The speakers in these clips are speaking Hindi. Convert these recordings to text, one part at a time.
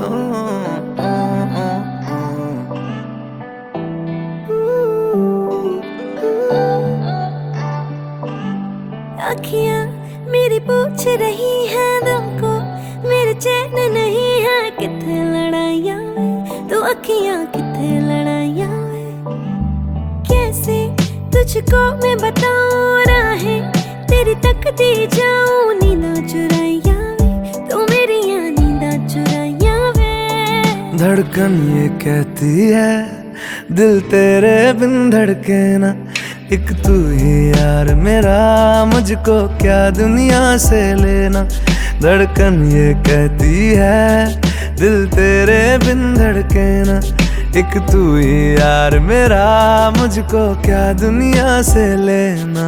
अखियां मेरी पूछ रही हैं दिल को, मेरे चैन नहीं है किथे लड़ाइयां वे, तो अखियां किथे लड़ाइयां वे। कैसे तुझको मैं बताऊं राहें तेरी तकती जाऊं, नींदा चुराइयां वे, तो मेरी नींदा चुराइयां वे। धड़कन ये कहती है दिल तेरे बिन धड़के ना, एक तू ही यार मेरा, मुझको क्या दुनिया से लेना। धड़कन ये कहती है दिल तेरे बिन धड़के ना, एक तू ही यार मेरा, मुझको क्या दुनिया से लेना।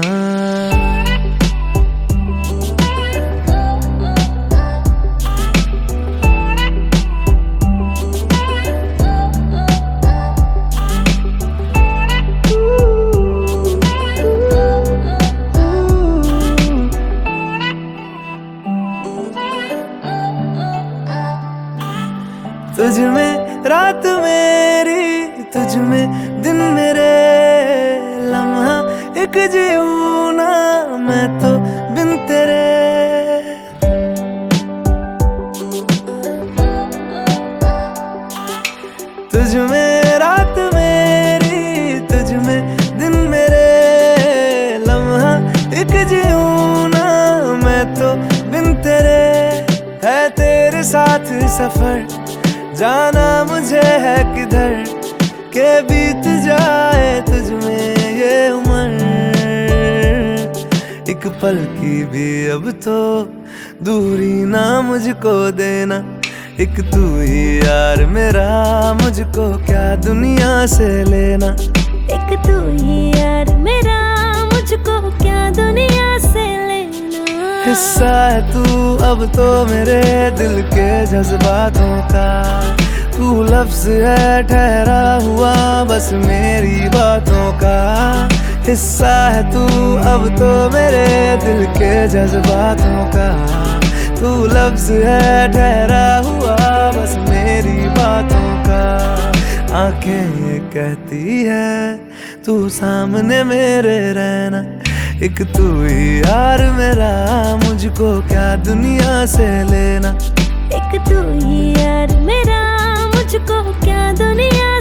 तुझ में रात मेरी, तुझ में दिन मेरे, लम्हा एक जीऊं ना मैं तो बिन तेरे। तुझ में रात मेरी, तुझ में दिन मेरे, लम्हा एक जीऊं ना मैं तो बिन तेरे। है तेरे साथ सफर, जाना मुझे है किधर, के बीत जाए तुझ में ये उम्र। एक पल की भी अब तो दूरी ना मुझको देना, एक तू ही यार मेरा, मुझको क्या दुनिया से लेना। एक तू ही यार मेरा, मुझको क्या दुनिया से लेना। हिस्सा है तू अब तो मेरे दिल के जज्बातों का, तू लफ्ज है ठहरा हुआ बस मेरी बातों का। हिस्सा है तू अब तो मेरे दिल के जज्बातों का, तू लफ्ज है ठहरा हुआ बस मेरी बातों का। आंखें ये कहती है तू सामने मेरे रहना, एक तू ही यार मेरा, मुझको क्या दुनिया से लेना। एक तू ही यार मेरा, मुझको क्या दुनिया